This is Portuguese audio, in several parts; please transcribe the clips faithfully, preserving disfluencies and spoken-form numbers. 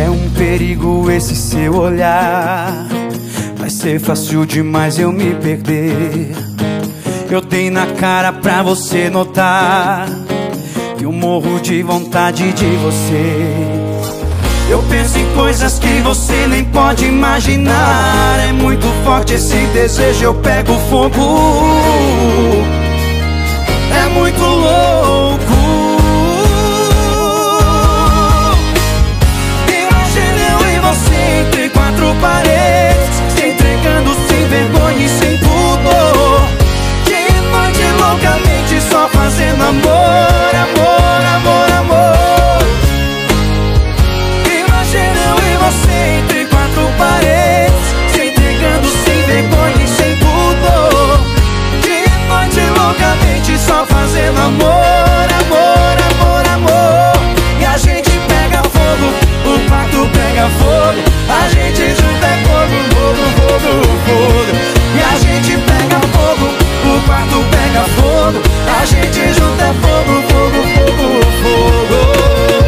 É um perigo esse seu olhar, vai ser fácil demais eu me perder. Eu dei na cara pra você notar que eu morro de vontade de você. Eu penso em coisas que você nem pode imaginar. É muito forte esse desejo, eu pego fogo. É muito louco. Imagina eu e você entre quatro paredes, se entregando sem vergonha e sem pudor. De noite loucamente só fazendo amor, amor, amor, amor. Imagina eu e você entre quatro paredes, se entregando sem vergonha e sem pudor. De noite loucamente só fazendo amor, amor, amor, amor. E a gente pega fogo, o quarto pega fogo. A gente junta é fogo, fogo, fogo, fogo. E a gente pega fogo, o quarto pega fogo. A gente junta é fogo, fogo, fogo, fogo.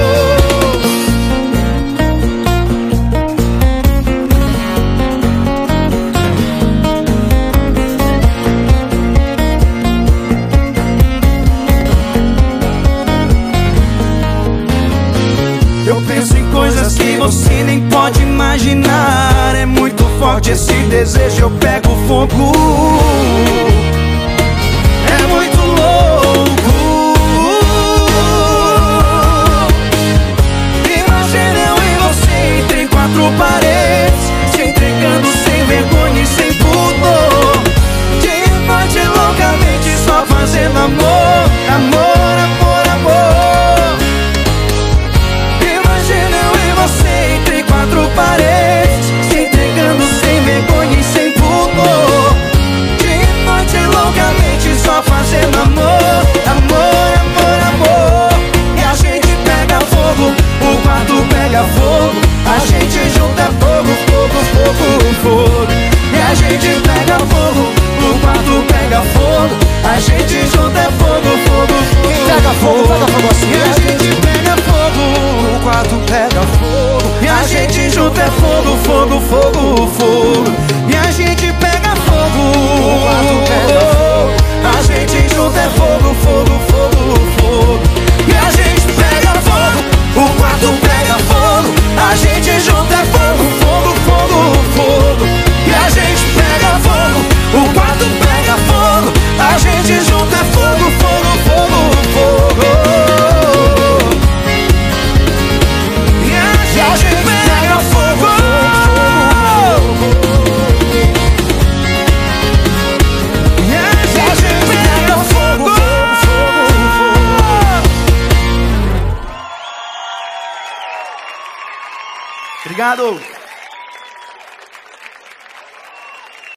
Eu penso em coisas que você nem pode imaginar. É muito forte esse desejo, eu pego fogo. É muito louco. Imagina eu e você entre quatro paredes, se entregando sem vergonha e sem pudor. De noite loucamente só fazendo amor, amor, amor, amor. Imagina eu e você entre quatro paredes, se entregando sem vergonha e sem pudor. De noite loucamente só fazendo amor, amor, amor, amor. E a gente pega fogo, o quarto pega fogo. A gente junta fogo, fogo, fogo, fogo. E a gente pega fogo, o quarto pega fogo. A gente junta fogo, fogo, fogo. Pega fogo, pega fogo assim. E a gente pega fogo, o quarto pega fogo. E a gente junta é fogo, fogo, fogo, fogo. E a gente pega fogo, o quarto pega fogo. A gente junta é fogo, fogo, fogo, fogo. E a gente pega fogo, o quarto pega fogo. A gente junta é fogo, fogo, fogo, fogo. E a gente pega fogo, o quarto pega fogo. A gente junta é fogo, fogo, fogo, fogo. E a gente pega fogo. E a gente pega fogo. Obrigado.